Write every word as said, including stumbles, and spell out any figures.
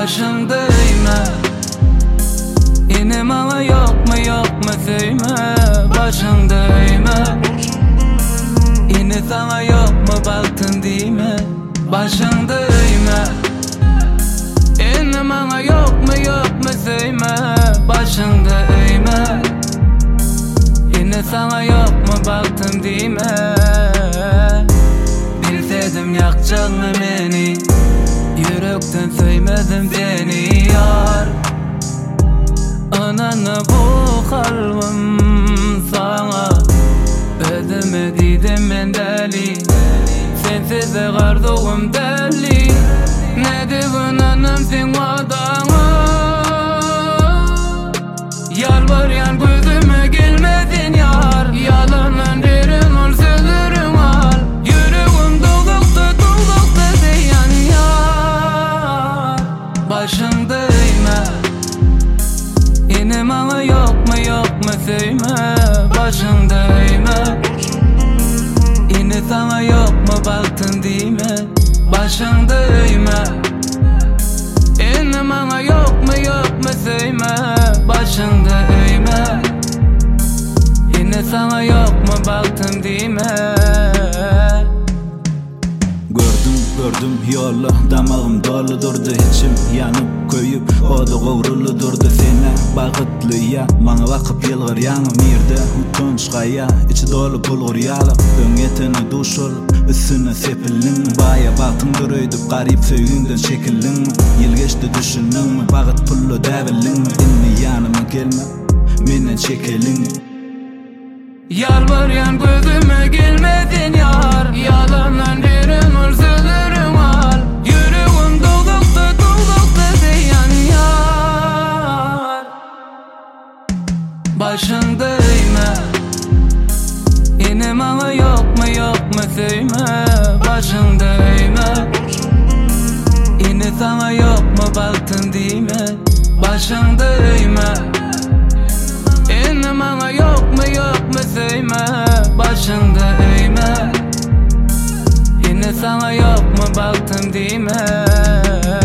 başında eğme. Yine bana yok mu yok mu söyleme, başında eğme. Yine sana yok mu baktın değil mi, başında eğme. Yine bana yok mu yok mu söyleme, başında eğme. Yine sana yok mu baktın değil mi? Bilseydim yakacağını beni, yürekten söylemedim seni yar. Ananı bu kalbim sana ödemediydim ben deli. Sensiz de kardığım deli. Nedir bu anam sen adamı? Yalvarıyan gözüme gelmedin yar. Yalanın derin ol sözlerin al. Yüreğim dolukta dolukta diyen yar. Başında eğme. Yine bana yok mu yok mu söyleme, başında eğme. Yine sana yok mu baktın değil mi, başında eğme. Yine bana yok mu yok mu söyleme, başında eğme. Yine sana yok mu baktın değil mi? Gördüm gördüm yolu, damağım dolu durdu. İçim yanıp koyup odu qovrulu durdu. Sene bağıtlı ya, bana bakıp yılgır yanım yerde. Utunç gaya, içi dolu bulgur yalıp. Döngетini duş olup, üstüne sepildin mi? Baya baktın duruydup, garip söygünden çekildin mi? Yıl geçti düşündün mü? Bağıt pullu devildin mi? İnmi yanıma gelme, menden çekilin mi? Yalvarıyan gözüme gelmedin yar. Yalandan derin ol sözlerin al. Yüreğim dolukta dolukta diyen yar. Başında eğme. Yine bana yok mu yok mu söyleme, başında eğme. Yine sana yok mu baktın değil mi, başında eğme. Yine bana yok mu yok mu söyleme, başında eğme. Yine sana yok mu baktın değil mi?